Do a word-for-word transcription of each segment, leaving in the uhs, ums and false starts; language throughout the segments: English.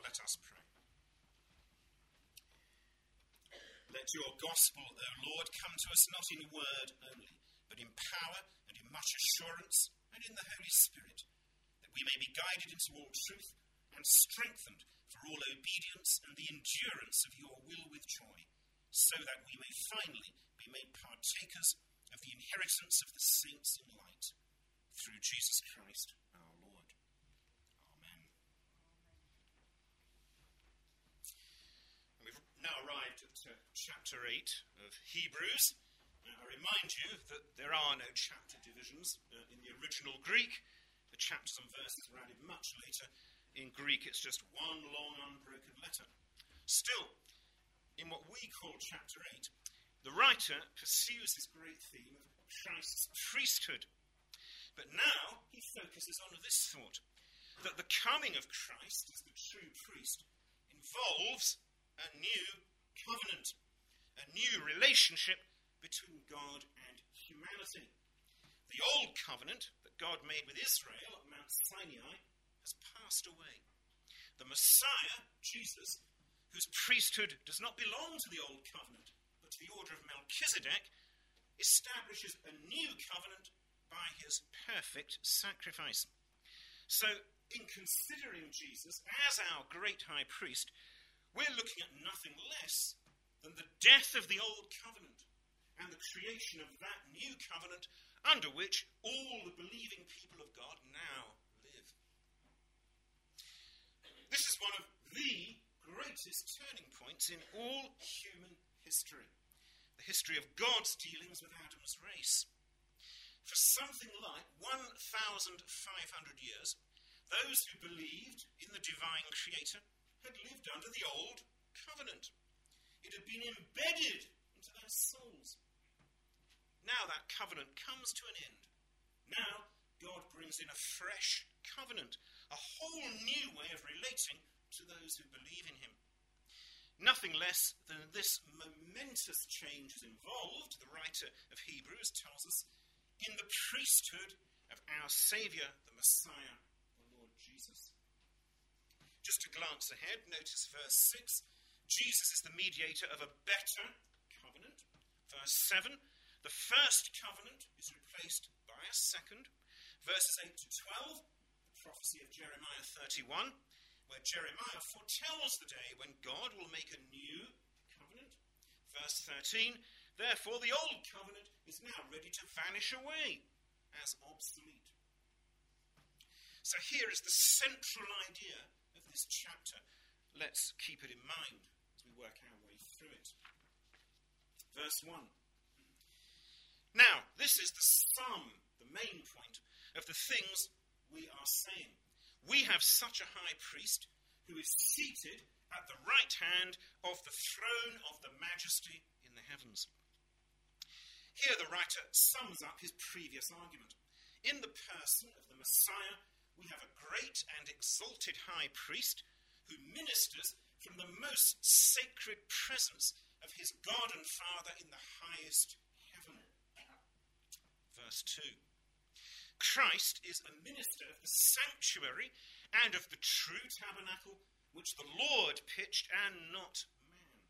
Let us pray. Let your gospel, O Lord, come to us not in word only, but in power and in much assurance and in the Holy Spirit, that we may be guided into all truth and strengthened for all obedience and the endurance of your will with joy, so that we may finally be made partakers of the inheritance of the saints in light, through Jesus Christ our Lord. Amen. And we've now arrived at uh, chapter eight of Hebrews. Uh, I remind you that there are no chapter divisions uh, in the original Greek. The chapters and verses were added much later. In Greek, it's just one long, unbroken letter. Still, in what we call chapter eight, the writer pursues this great theme of Christ's priesthood. But now he focuses on this thought, that the coming of Christ as the true priest involves a new covenant, a new relationship between God and humanity. The old covenant that God made with Israel at Mount Sinai has passed away. The Messiah, Jesus, whose priesthood does not belong to the old covenant, but to the order of Melchizedek, establishes a new covenant by his perfect sacrifice. So, in considering Jesus as our great high priest, we're looking at nothing less than the death of the old covenant and the creation of that new covenant under which all the believing people of God now live. This is one of the greatest turning points in all human history, the history of God's dealings with Adam's race. For something like one thousand five hundred years, those who believed in the divine creator had lived under the old covenant. It had been embedded into their souls. Now that covenant comes to an end. Now God brings in a fresh covenant, a whole new way of relating to those who believe in him. Nothing less than this momentous change is involved, the writer of Hebrews tells us, in the priesthood of our Saviour, the Messiah, the Lord Jesus. Just to glance ahead, notice verse six. Jesus is the mediator of a better covenant. Verse seven. The first covenant is replaced by a second. Verses eight to twelve, the prophecy of Jeremiah thirty-one, where Jeremiah foretells the day when God will make a new covenant. Verse thirteen, therefore the old covenant is now ready to vanish away as obsolete. So here is the central idea of this chapter. Let's keep it in mind as we work our way through it. Verse one. Now, this is the sum, the main point, of the things we are saying. We have such a high priest who is seated at the right hand of the throne of the majesty in the heavens. Here the writer sums up his previous argument. In the person of the Messiah, we have a great and exalted high priest who ministers from the most sacred presence of his God and Father in the highest heaven. Verse two. Christ is a minister of the sanctuary and of the true tabernacle which the Lord pitched and not man.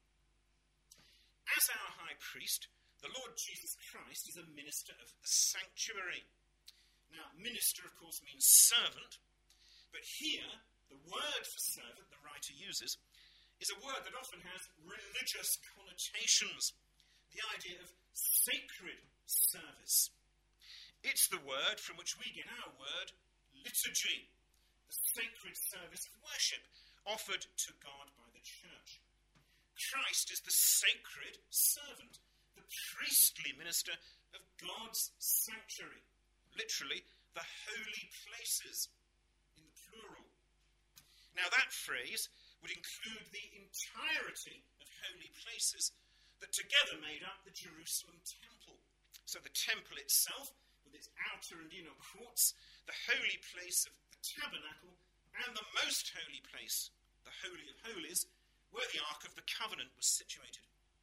As our high priest, the Lord Jesus Christ is a minister of the sanctuary. Now, minister, of course, means servant, but here, the word for servant the writer uses is a word that often has religious connotations, the idea of sacred service. It's the word from which we get our word liturgy, the sacred service of worship offered to God by the church. Christ is the sacred servant, the priestly minister of God's sanctuary, literally the holy places in the plural. Now that phrase would include the entirety of holy places that together made up the Jerusalem temple. So the temple itself, with its outer and inner courts, the holy place of the tabernacle, and the most holy place, the Holy of Holies, where the Ark of the Covenant was situated.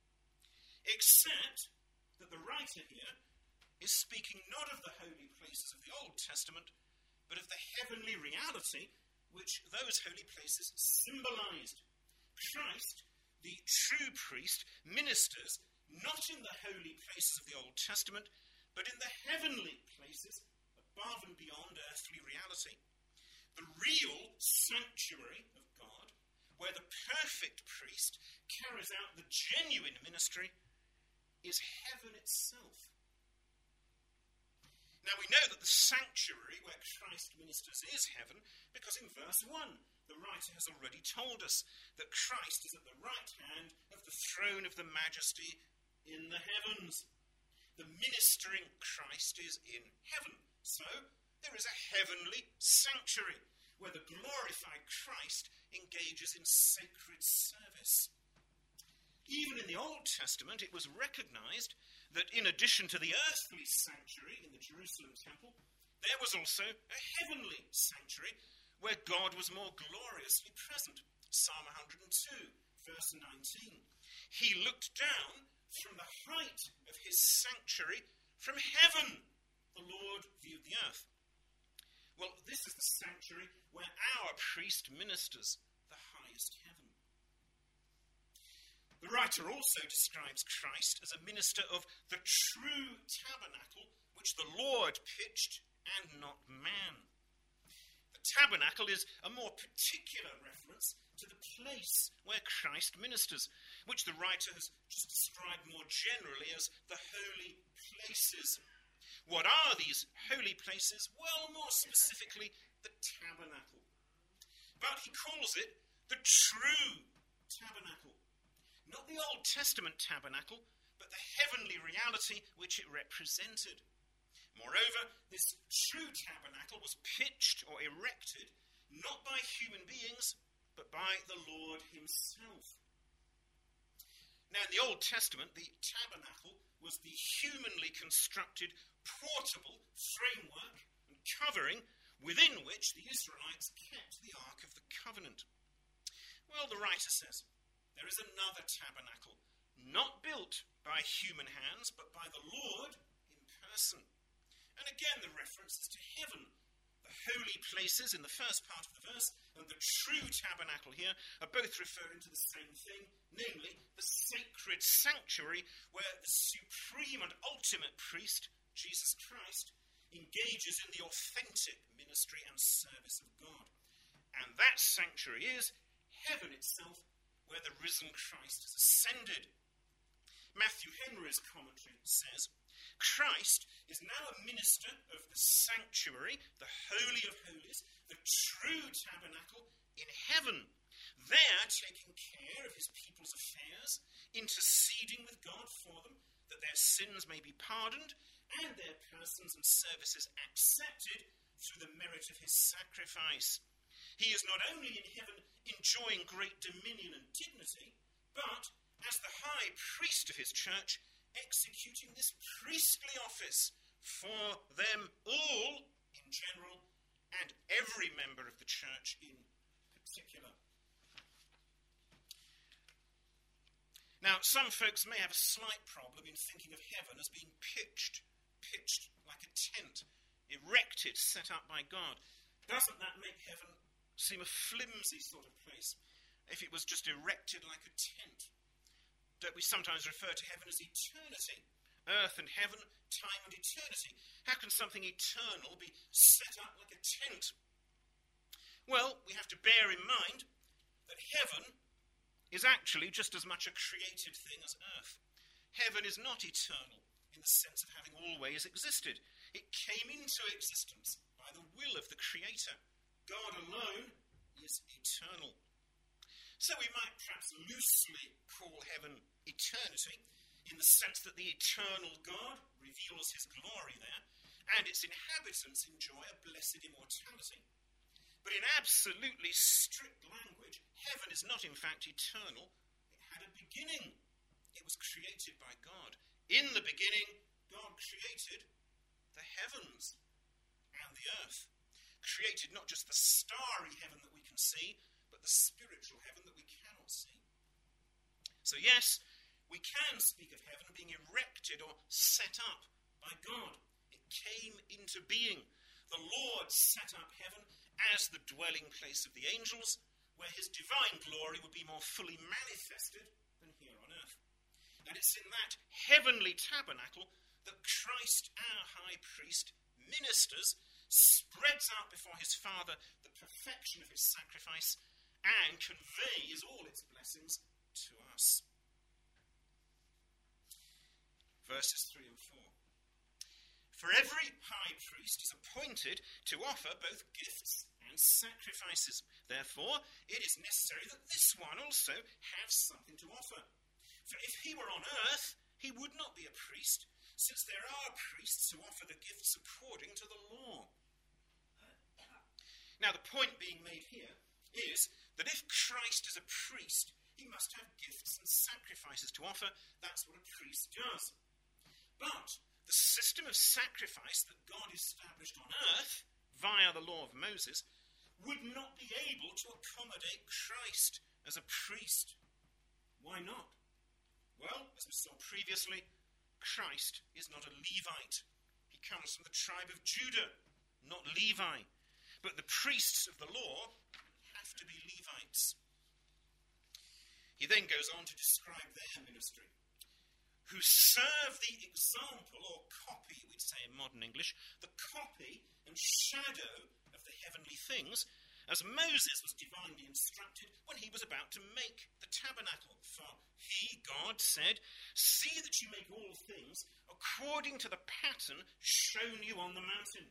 Except that the writer here is speaking not of the holy places of the Old Testament, but of the heavenly reality which those holy places symbolized. Christ, the true priest, ministers not in the holy places of the Old Testament, but in the heavenly places above and beyond earthly reality. The real sanctuary of God, where the perfect priest carries out the genuine ministry, is heaven itself. Now we know that the sanctuary where Christ ministers is heaven, because in verse one, the writer has already told us that Christ is at the right hand of the throne of the majesty in the heavens. The ministering Christ is in heaven. So there is a heavenly sanctuary where the glorified Christ engages in sacred service. Even in the Old Testament, it was recognized that in addition to the earthly sanctuary in the Jerusalem temple, there was also a heavenly sanctuary where God was more gloriously present. Psalm one hundred two, verse nineteen. He looked down from the height of his sanctuary from heaven. The Lord viewed the earth. Well, this is the sanctuary where our priest ministers the highest heaven. The writer also describes Christ as a minister of the true tabernacle which the Lord pitched and not man. The tabernacle is a more particular reference to the place where Christ ministers, which the writer has just described more generally as the holy places. What are these holy places? Well, more specifically, the tabernacle. But he calls it the true tabernacle. Not the Old Testament tabernacle, but the heavenly reality which it represented. Moreover, this true tabernacle was pitched or erected not by human beings, but by the Lord himself. Now, in the Old Testament, the tabernacle was the humanly constructed portable framework and covering within which the Israelites kept the Ark of the Covenant. Well, the writer says, there is another tabernacle, not built by human hands, but by the Lord in person. And again, the reference is to heaven. The holy places in the first part of the verse and the true tabernacle here are both referring to the same thing, namely the sacred sanctuary where the supreme and ultimate priest, Jesus Christ, engages in the authentic ministry and service of God. And that sanctuary is heaven itself, where the risen Christ has ascended. Matthew Henry's commentary says, Christ is now a minister of the sanctuary, the Holy of Holies, the true tabernacle in heaven, there taking care of his people's affairs, interceding with God for them, that their sins may be pardoned and their persons and services accepted through the merit of his sacrifice. He is not only in heaven enjoying great dominion and dignity, but as the high priest of his church, executing this priestly office for them all in general and every member of the church in particular. Now, some folks may have a slight problem in thinking of heaven as being pitched, pitched like a tent, erected, set up by God. Doesn't that make heaven seem a flimsy sort of place if it was just erected like a tent? Don't we sometimes refer to heaven as eternity? Earth and heaven, time and eternity. How can something eternal be set up like a tent? Well, we have to bear in mind that heaven is actually just as much a created thing as earth. Heaven is not eternal in the sense of having always existed. It came into existence by the will of the Creator. God alone is eternal. So we might perhaps loosely call heaven eternity, in the sense that the eternal God reveals his glory there, and its inhabitants enjoy a blessed immortality. But in absolutely strict language, heaven is not in fact eternal. It had a beginning. It was created by God. In the beginning, God created the heavens and the earth. Created not just the starry heaven that we can see, but the spiritual heaven that we cannot see. So yes, we can speak of heaven being erected or set up by God. It came into being. The Lord set up heaven as the dwelling place of the angels, where his divine glory would be more fully manifested than here on earth. And it's in that heavenly tabernacle that Christ, our high priest, ministers, spreads out before his Father the perfection of his sacrifice, and conveys all its blessings to us. Verses three and four. For every high priest is appointed to offer both gifts and sacrifices. Therefore, it is necessary that this one also have something to offer. For if he were on earth, he would not be a priest, since there are priests who offer the gifts according to the law. Now, the point being made here is that if Christ is a priest, he must have gifts and sacrifices to offer. That's what a priest does. But the system of sacrifice that God established on earth via the law of Moses would not be able to accommodate Christ as a priest. Why not? Well, as we saw previously, Christ is not a Levite. He comes from the tribe of Judah, not Levi. But the priests of the law have to be Levites. He then goes on to describe their ministry, who serve the example, or copy, we'd say in modern English, the copy and shadow of the heavenly things, as Moses was divinely instructed when he was about to make the tabernacle. For he, God, said, "See that you make all things according to the pattern shown you on the mountain."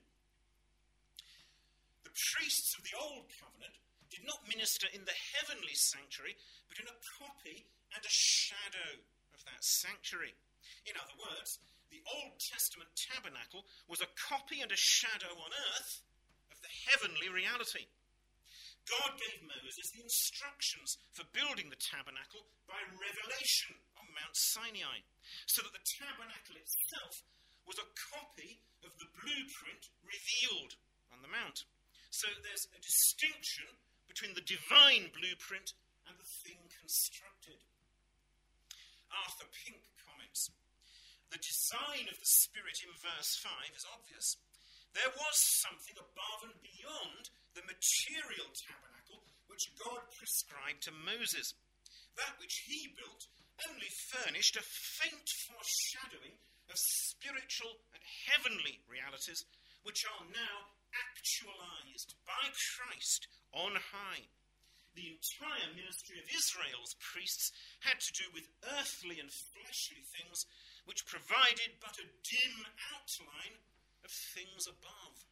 The priests of the Old Covenant did not minister in the heavenly sanctuary, but in a copy and a shadow of that sanctuary. In other words, the Old Testament tabernacle was a copy and a shadow on earth of the heavenly reality. God gave Moses the instructions for building the tabernacle by revelation on Mount Sinai, so that the tabernacle itself was a copy of the blueprint revealed on the mount. So there's a distinction between the divine blueprint and the thing constructed. Arthur Pink comments, "The design of the Spirit in verse five is obvious. There was something above and beyond the material tabernacle which God prescribed to Moses. That which he built only furnished a faint foreshadowing of spiritual and heavenly realities which are now actualized by Christ on high. The entire ministry of Israel's priests had to do with earthly and fleshly things which provided but a dim outline of things above."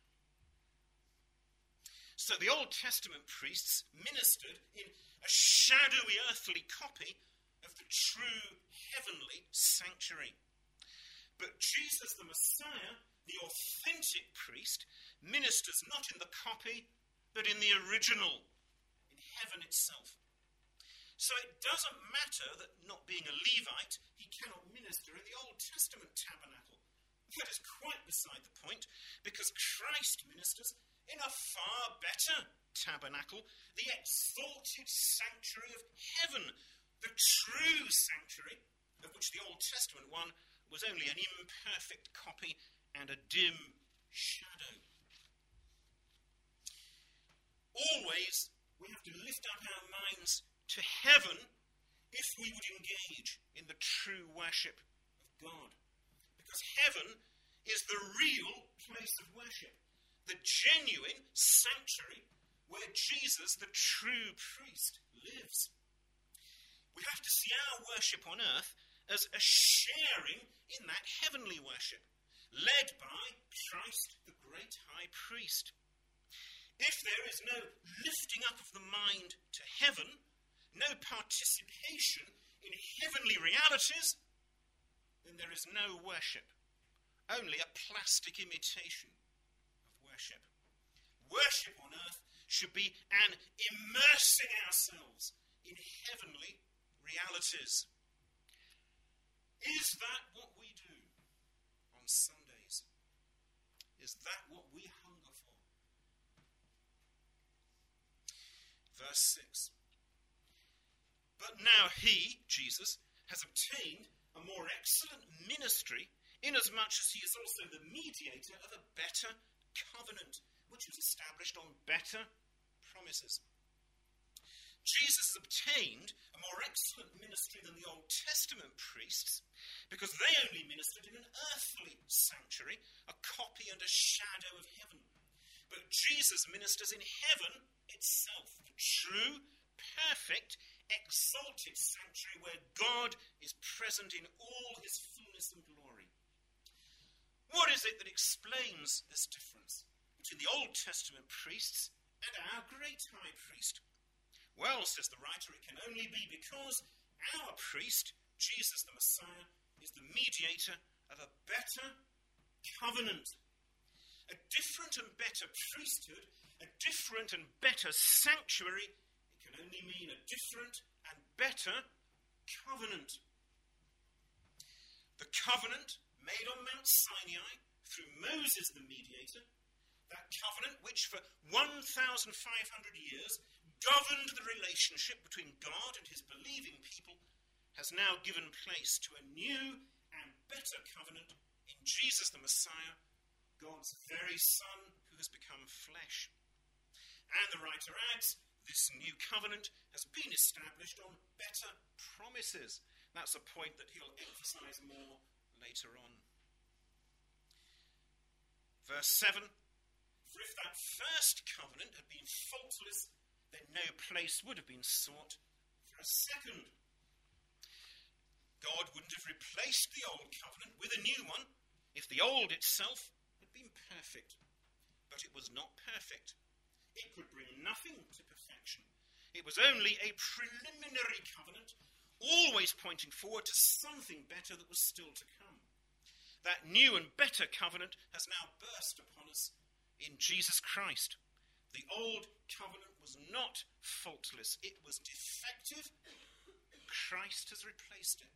So the Old Testament priests ministered in a shadowy earthly copy of the true heavenly sanctuary. But Jesus the Messiah, the authentic priest, ministers not in the copy, but in the original, in heaven itself. So it doesn't matter that, not being a Levite, he cannot minister in the Old Testament tabernacle. That is quite beside the point, because Christ ministers in a far better tabernacle, the exalted sanctuary of heaven, the true sanctuary, of which the Old Testament one was only an imperfect copy and a dim shadow. Always, we have to lift up our minds to heaven if we would engage in the true worship of God. Because heaven is the real place of worship, the genuine sanctuary where Jesus, the true priest, lives. We have to see our worship on earth as a sharing in that heavenly worship, led by Christ, the great high priest. If there is no lifting up of the mind to heaven, no participation in heavenly realities, then there is no worship, only a plastic imitation of worship. Worship on earth should be an immersing ourselves in heavenly realities. Is that what we do on Sundays? Is that what we hunger for? Verse six. But now he, Jesus, has obtained a more excellent ministry, inasmuch as he is also the mediator of a better covenant, which was established on better promises. Jesus obtained a more excellent ministry than the Old Testament priests because they only ministered in an earthly sanctuary, a copy and a shadow of heaven. But Jesus ministers in heaven itself, the true, perfect, exalted sanctuary where God is present in all his fullness and glory. What is it that explains this difference between the Old Testament priests and our great high priest? Well, says the writer, it can only be because our priest, Jesus the Messiah, is the mediator of a better covenant. A different and better priesthood, a different and better sanctuary, it can only mean a different and better covenant. The covenant made on Mount Sinai through Moses the mediator, that covenant which for one thousand five hundred years governed the relationship between God and his believing people, has now given place to a new and better covenant in Jesus the Messiah, God's very Son who has become flesh. And the writer adds, this new covenant has been established on better promises. That's a point that he'll emphasize more later on. Verse seven, for if that first covenant had been faultless, then no place would have been sought for a second. God wouldn't have replaced the old covenant with a new one if the old itself had been perfect. But it was not perfect. It could bring nothing to perfection. It was only a preliminary covenant, always pointing forward to something better that was still to come. That new and better covenant has now burst upon us in Jesus Christ. The old covenant was not faultless. It was defective. Christ has replaced it.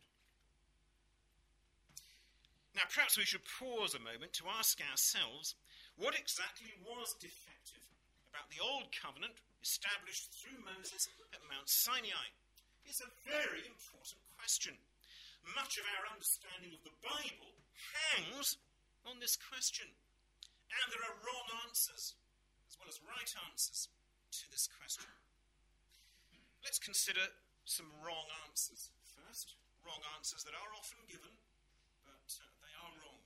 Now, perhaps we should pause a moment to ask ourselves, what exactly was defective about the old covenant established through Moses at Mount Sinai? It's a very important question. Much of our understanding of the Bible hangs on this question. And there are wrong answers, as well as right answers, to this question. Let's consider some wrong answers first. Wrong answers that are often given, but uh, they are wrong.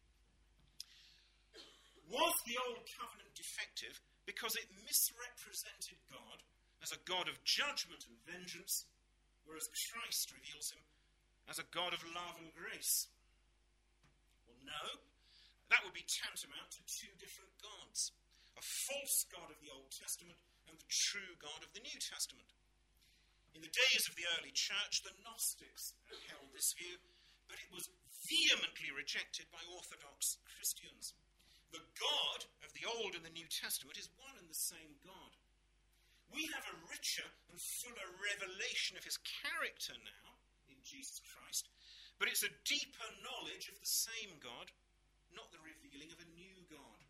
Was the old covenant defective because it misrepresented God as a God of judgment and vengeance, whereas Christ reveals him as a God of love and grace? Well, no. That would be tantamount to two different gods. A false God of the Old Testament and the true God of the New Testament. In the days of the early church, the Gnostics held this view, but it was vehemently rejected by Orthodox Christians. The God of the Old and the New Testament is one and the same God. We have a richer and fuller revelation of his character now in Jesus Christ, but it's a deeper knowledge of the same God, not the revealing of a new God.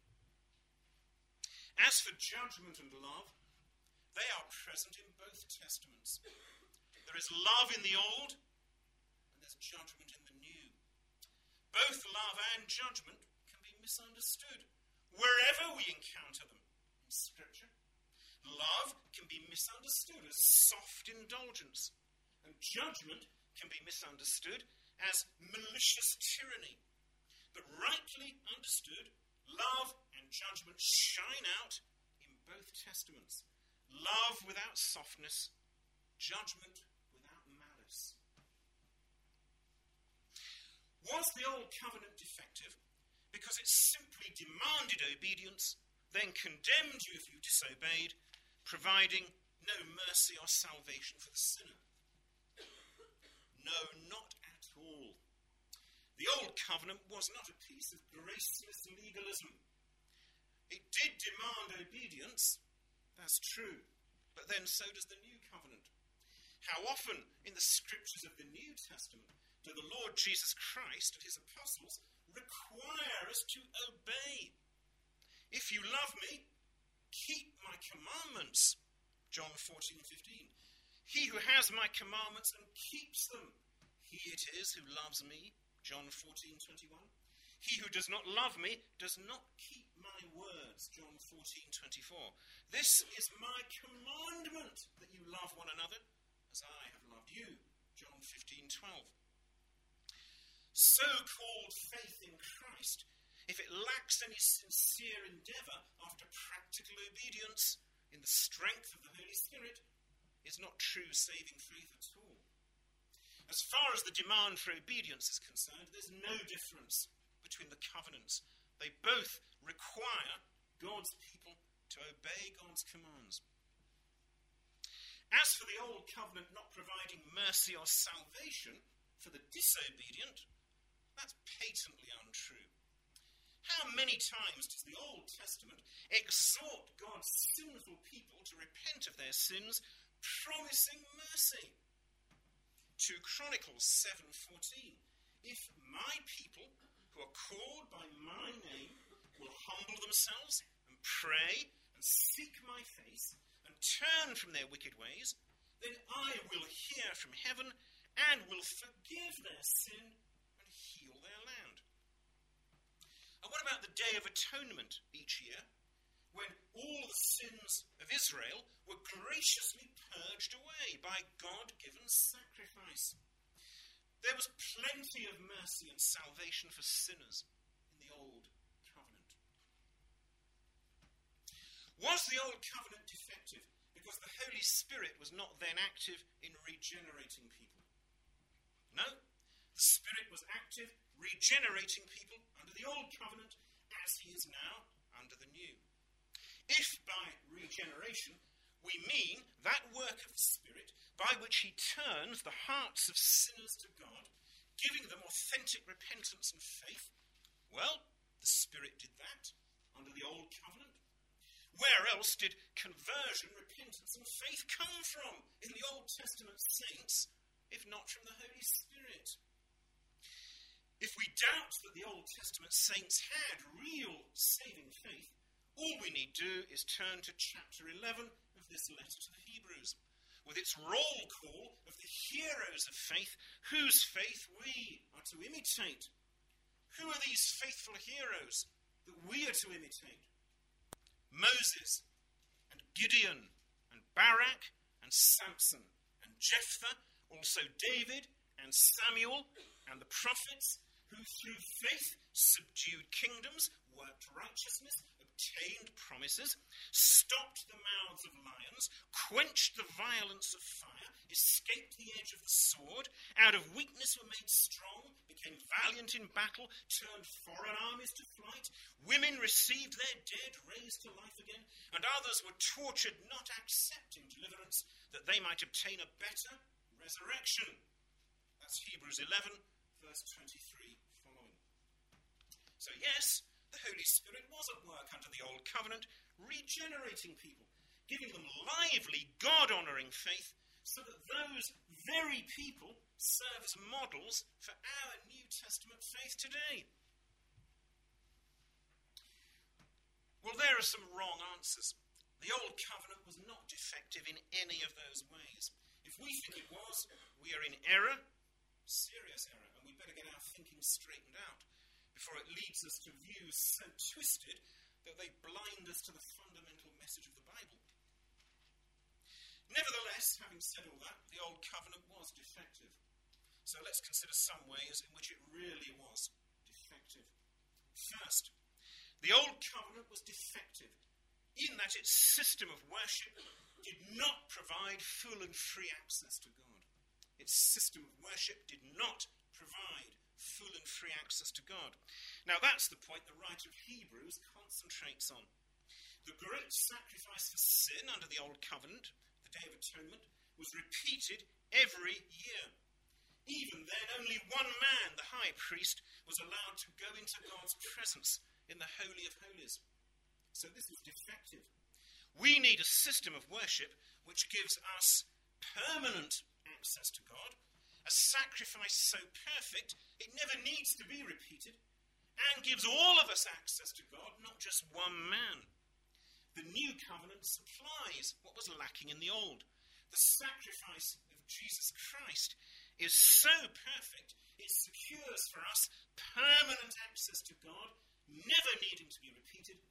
As for judgment and love, they are present in both testaments. There is love in the Old, and there's judgment in the New. Both love and judgment can be misunderstood wherever we encounter them in Scripture. Love can be misunderstood as soft indulgence, and judgment can be misunderstood as malicious tyranny. But rightly understood, love and judgment shine out in both testaments. Love without softness, judgment without malice. Was the old covenant defective because it simply demanded obedience, then condemned you if you disobeyed, providing no mercy or salvation for the sinner? No, not at all. The old covenant was not a piece of graceless legalism. It did demand obedience, that's true, but then so does the new covenant. How often in the scriptures of the New Testament do the Lord Jesus Christ and his apostles require us to obey? If you love me, keep my commandments. John fourteen fifteen. He who has my commandments and keeps them, he it is who loves me. John fourteen twenty-one. He who does not love me does not keep my my words, John fourteen twenty-four. This is my commandment, that you love one another as I have loved you, John fifteen twelve. So-called faith in Christ, if it lacks any sincere endeavour after practical obedience in the strength of the Holy Spirit, is not true saving faith at all. As far as the demand for obedience is concerned, there's no difference between the covenants. They both require God's people to obey God's commands. As for the old covenant not providing mercy or salvation for the disobedient, that's patently untrue. How many times does the Old Testament exhort God's sinful people to repent of their sins, promising mercy? Second Chronicles seven fourteen. If my people, who are called by my name, will humble themselves and pray and seek my face and turn from their wicked ways, then I will hear from heaven and will forgive their sin and heal their land. And what about the Day of Atonement each year, when all the sins of Israel were graciously purged away by God-given sacrifice? There was plenty of mercy and salvation for sinners in the Old Covenant. Was the Old Covenant defective because the Holy Spirit was not then active in regenerating people? No, the Spirit was active, regenerating people under the Old Covenant as he is now under the New. If by regeneration we mean that work of the Spirit by which he turns the hearts of sinners to God, giving them authentic repentance and faith, well, the Spirit did that under the Old Covenant. Where else did conversion, repentance and faith come from in the Old Testament saints, if not from the Holy Spirit? If we doubt that the Old Testament saints had real saving faith, all we need do is turn to chapter eleven of this letter to the Hebrews, with its roll call of the heroes of faith, whose faith we are to imitate. Who are these faithful heroes that we are to imitate? Moses and Gideon and Barak and Samson and Jephthah, also David and Samuel and the prophets, who through faith subdued kingdoms, worked righteousness, obtained promises, stopped the mouths of lions, quenched the violence of fire, escaped the edge of the sword, out of weakness were made strong, became valiant in battle, turned foreign armies to flight. Women received their dead raised to life again, and others were tortured, not accepting deliverance, that they might obtain a better resurrection. That's Hebrews eleven, verse twenty-three following. So yes, the Holy Spirit was at work under the Old Covenant, regenerating people, giving them lively, God-honouring faith, so that those very people serve as models for our New Testament faith today. Well, there are some wrong answers. The Old Covenant was not defective in any of those ways. If we think it was, we are in error, serious error, and we better get our thinking straightened out before it leads us to views so twisted that they blind us to the fundamental message of the Bible. Nevertheless, having said all that, the Old Covenant was defective. So let's consider some ways in which it really was defective. First, the Old Covenant was defective in that its system of worship did not provide full and free access to God. Its system of worship did not provide full and free access to God. Now that's the point the writer of Hebrews concentrates on. The great sacrifice for sin under the Old Covenant, the Day of Atonement, was repeated every year. Even then, only one man, the high priest, was allowed to go into God's presence in the Holy of Holies. So this was defective. We need a system of worship which gives us permanent access to God, a sacrifice so perfect it never needs to be repeated, and gives all of us access to God, not just one man. The New Covenant supplies what was lacking in the Old. The sacrifice of Jesus Christ is so perfect, it secures for us permanent access to God, never needing to be repeated,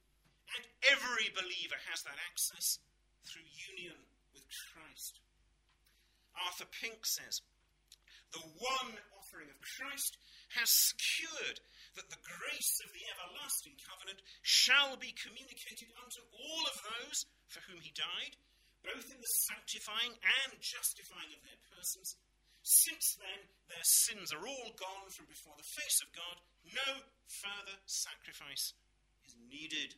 And every believer has that access through union with Christ. Arthur Pink says, the one offering of Christ has secured that the grace of the everlasting covenant shall be communicated unto all of those for whom he died, both in the sanctifying and justifying of their persons. Since then, their sins are all gone from before the face of God. No further sacrifice is needed.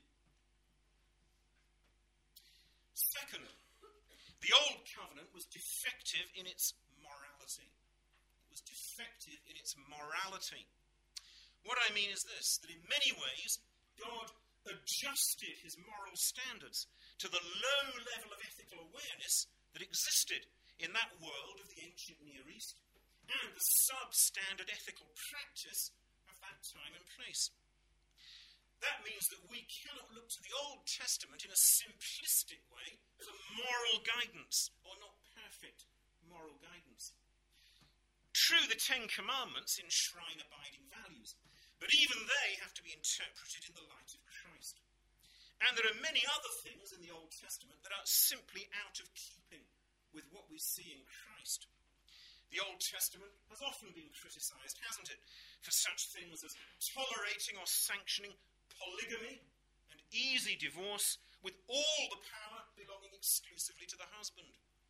Second, the old covenant was defective in its morality. It was defective in its morality. What I mean is this, that in many ways, God adjusted his moral standards to the low level of ethical awareness that existed in that world of the ancient Near East and the substandard ethical practice of that time and place. That means that we cannot look to the Old Testament in a simplistic way for moral guidance, or not perfect moral guidance. True, the Ten Commandments enshrine abiding values, but even they have to be interpreted in the light of Christ. And there are many other things in the Old Testament that are simply out of keeping with what we see in Christ. The Old Testament has often been criticised, hasn't it, for such things as tolerating or sanctioning polygamy and easy divorce with all the power belonging exclusively to the husband.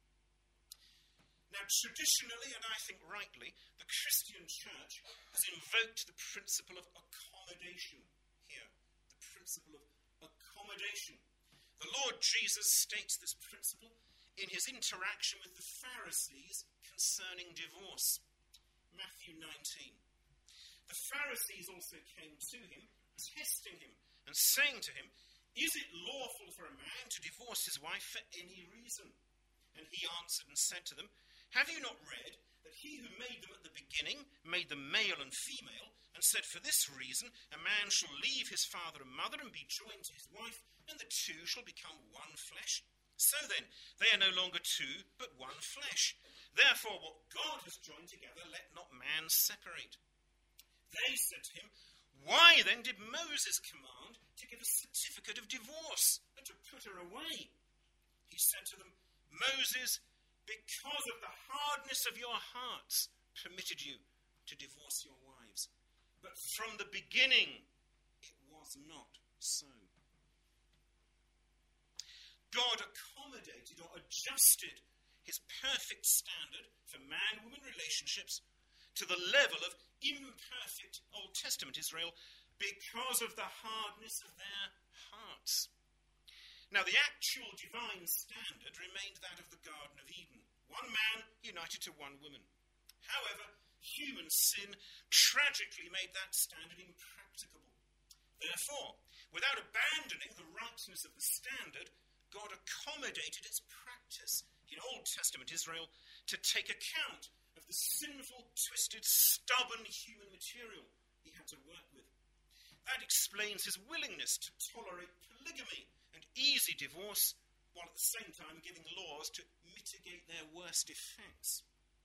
Now, traditionally, and I think rightly, the Christian church has invoked the principle of accommodation here. The principle of accommodation. The Lord Jesus states this principle in his interaction with the Pharisees concerning divorce. Matthew nineteen. The Pharisees also came to him, testing him, and saying to him, "Is it lawful for a man to divorce his wife for any reason?" And he answered and said to them, "Have you not read that he who made them at the beginning made them male and female, and said, for this reason a man shall leave his father and mother and be joined to his wife, and the two shall become one flesh? So then, they are no longer two, but one flesh. Therefore, what God has joined together, let not man separate." They said to him, "Why then did Moses command to give a certificate of divorce and to put her away?" He said to them, "Moses, because of the hardness of your hearts, permitted you to divorce your wives. But from the beginning, it was not so." God accommodated or adjusted his perfect standard for man-woman relationships to the level of imperfect Old Testament Israel because of the hardness of their hearts. Now, the actual divine standard remained that of the Garden of Eden. One man united to one woman. However, human sin tragically made that standard impracticable. Therefore, without abandoning the rightness of the standard, God accommodated its practice in Old Testament Israel to take account of the sinful, twisted, stubborn human material he had to work with. That explains his willingness to tolerate polygamy and easy divorce, while at the same time giving laws to mitigate their worst effects.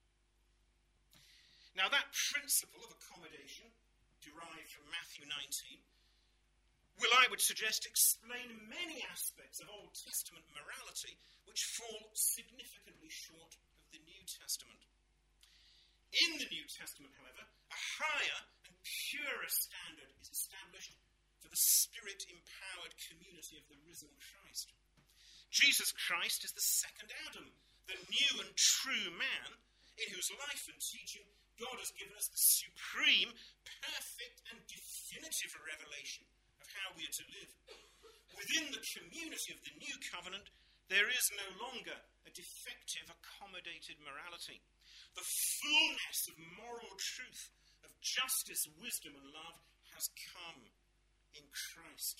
Now, that principle of accommodation, derived from Matthew nineteen, will, I would suggest, explain many aspects of Old Testament morality which fall significantly short of the New Testament. In the New Testament, however, a higher and purer standard is established for the Spirit-empowered community of the risen Christ. Jesus Christ is the second Adam, the new and true man, in whose life and teaching God has given us the supreme, perfect, and definitive revelation of how we are to live. Within the community of the new covenant, there is no longer a defective, accommodated morality. The fullness of moral truth, of justice, wisdom, and love has come in Christ.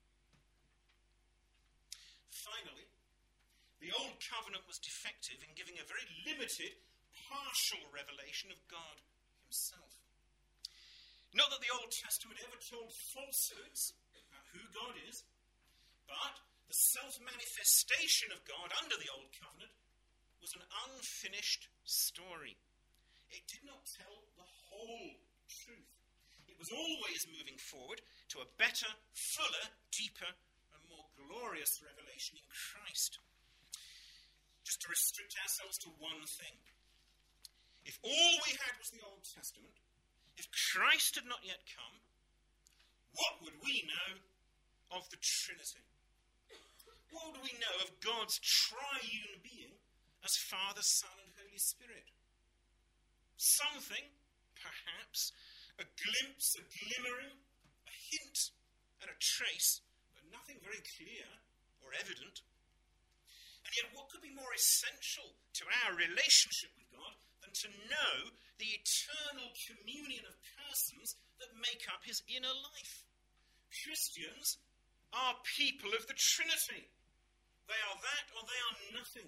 Finally, the Old Covenant was defective in giving a very limited, partial revelation of God himself. Not that the Old Testament ever told falsehoods about who God is, but the self-manifestation of God under the Old Covenant was an unfinished story. It did not tell the whole truth. It was always moving forward to a better, fuller, deeper, and glorious revelation in Christ. Just to restrict ourselves to one thing. If all we had was the Old Testament, if Christ had not yet come, what would we know of the Trinity? What would we know of God's triune being as Father, Son, and Holy Spirit? Something, perhaps, a glimpse, a glimmering, a hint, and a trace, but nothing very clear or evident. And yet, what could be more essential to our relationship with God than to know the eternal communion of persons that make up his inner life? Christians are people of the Trinity. They are that or they are nothing.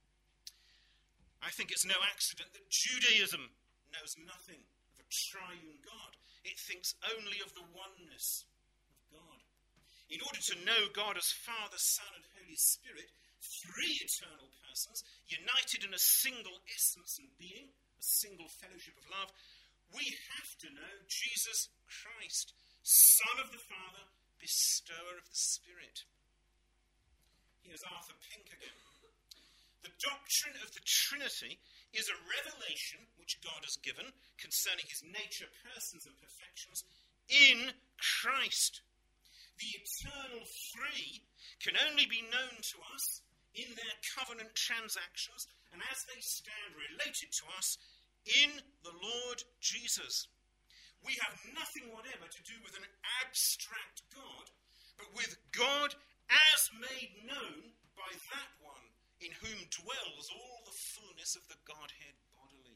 I think it's no accident that Judaism knows nothing of a triune God. It thinks only of the oneness of God. In order to know God as Father, Son, and Holy Spirit, three eternal persons, united in a single essence and being, a single fellowship of love, we have to know Jesus Christ, Son of the Father, bestower of the Spirit. Here's Arthur Pink again. The doctrine of the Trinity is a revelation which God has given concerning his nature, persons, and perfections in Christ. The eternal three can only be known to us in their covenant transactions and as they stand related to us in the Lord Jesus. We have nothing whatever to do with an abstract God, but with God as made known by that one in whom dwells all the fullness of the Godhead bodily.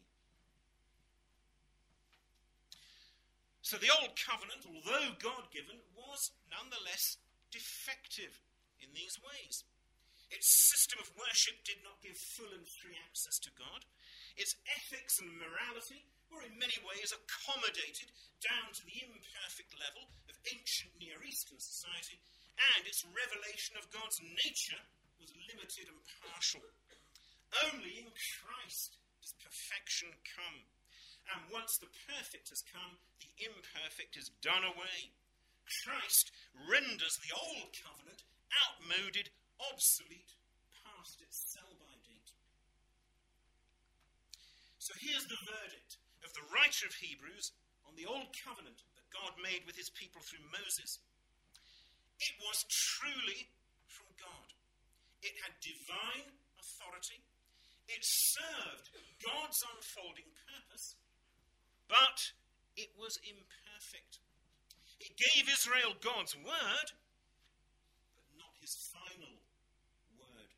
So the Old Covenant, although God-given, was nonetheless defective in these ways. Its system of worship did not give full and free access to God. Its ethics and morality were in many ways accommodated down to the imperfect level of ancient Near Eastern society, and its revelation of God's nature was limited and partial. Only in Christ does perfection come. And once the perfect has come, the imperfect is done away. Christ renders the old covenant outmoded, obsolete, past its sell-by date. So here's the verdict of the writer of Hebrews on the old covenant that God made with his people through Moses. It was truly from God. It had divine authority. It served God's unfolding purpose, but it was imperfect. It gave Israel God's word, but not his final word.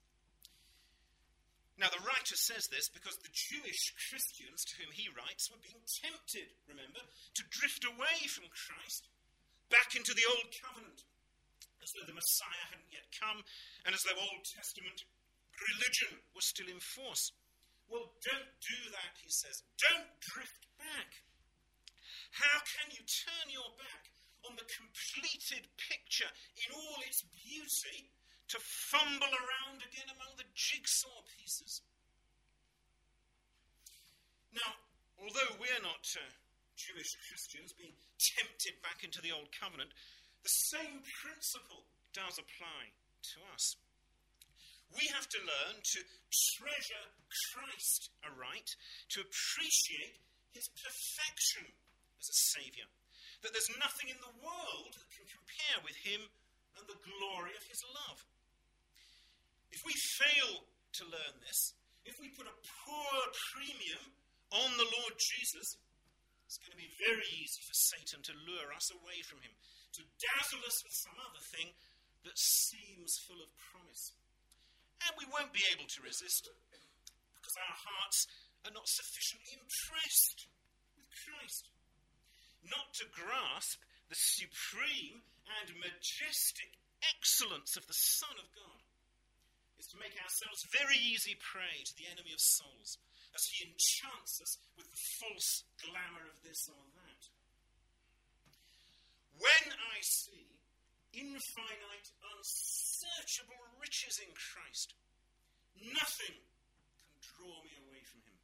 Now, the writer says this because the Jewish Christians to whom he writes were being tempted, remember, to drift away from Christ back into the Old Covenant, as though the Messiah hadn't yet come, and as though Old Testament religion was still in force. Well, don't do that, he says. Don't drift back. How can you turn your back on the completed picture in all its beauty to fumble around again among the jigsaw pieces? Now, although we're not uh, Jewish Christians being tempted back into the Old Covenant, the same principle does apply to us. We have to learn to treasure Christ aright, to appreciate his perfection as a saviour, that there's nothing in the world that can compare with him and the glory of his love. If we fail to learn this, if we put a poor premium on the Lord Jesus, it's going to be very easy for Satan to lure us away from him, to dazzle us with some other thing that seems full of promise. And we won't be able to resist because our hearts are not sufficiently impressed with Christ. Not to grasp the supreme and majestic excellence of the Son of God is to make ourselves very easy prey to the enemy of souls as he enchants us with the false glamour of this or that. When I see infinite, unsearchable riches in Christ, nothing can draw me away from him.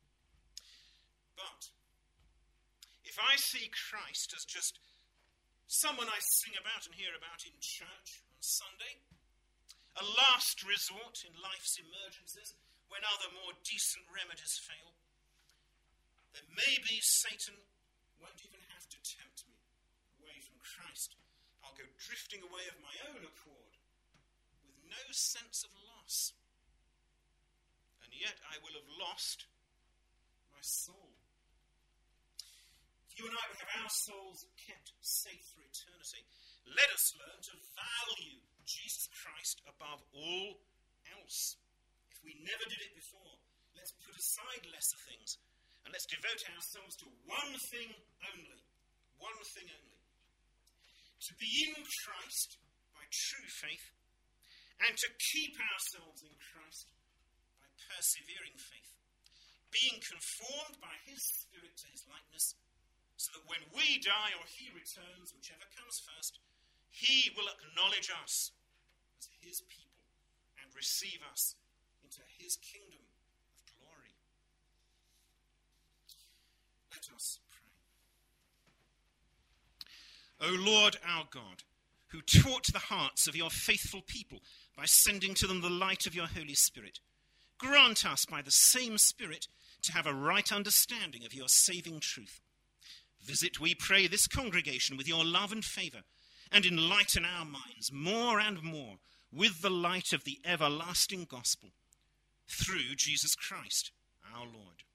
But if I see Christ as just someone I sing about and hear about in church on Sunday, a last resort in life's emergencies when other more decent remedies fail. Then maybe Satan won't even have to tempt me away from Christ. I'll go drifting away of my own accord with no sense of loss. And yet I will have lost my soul. If you and I would have our souls kept safe for eternity, let us learn to value Jesus Christ above all else. If we never did it before, let's put aside lesser things and let's devote ourselves to one thing only. One thing only. To be in Christ by true faith and to keep ourselves in Christ by persevering faith, being conformed by his Spirit to his likeness, so that when we die or he returns, whichever comes first, he will acknowledge us as his people and receive us into his kingdom of glory. Let us pray. O Lord our God, who taught the hearts of your faithful people by sending to them the light of your Holy Spirit, grant us by the same Spirit to have a right understanding of your saving truth. Visit, we pray, this congregation with your love and favour, and enlighten our minds more and more with the light of the everlasting gospel, through Jesus Christ, our Lord.